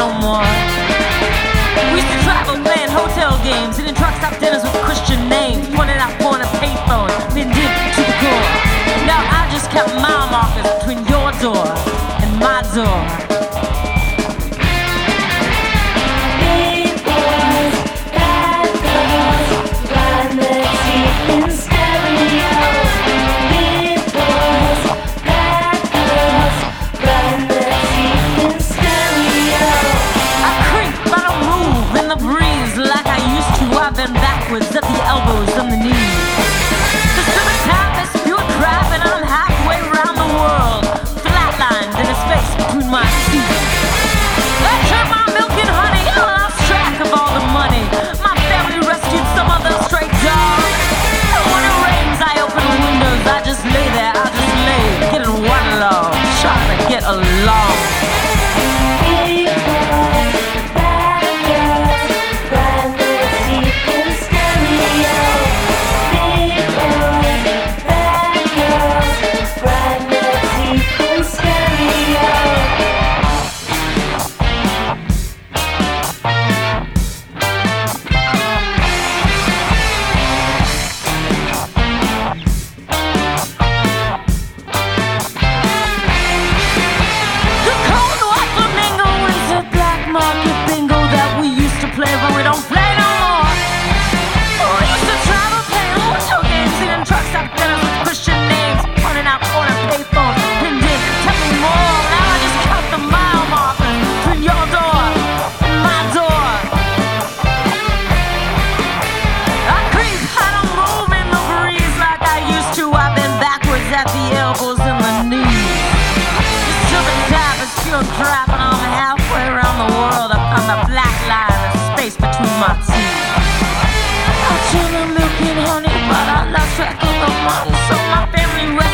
no more. We used to travel playing hotel games, hitting truck stop dinners with Christian names, pointing out porn and payphone, then dip to the core. Now I just count mile markers between your door and my door. Backwards at the elbows and the knees. The stupid tap is pure crap, and I'm halfway around the world, flatlined in a space between my feet. I turned my milk and honey, I lost track of all the money. My family rescued some other stray dog. And when it rains, I open the windows, I just lay there, I just lay, getting waterlogged, trying to get along. Crap, and I'm halfway around the world. I found a black line of space between my teeth. I turned the milk and honey, but I lost track of the money, so my family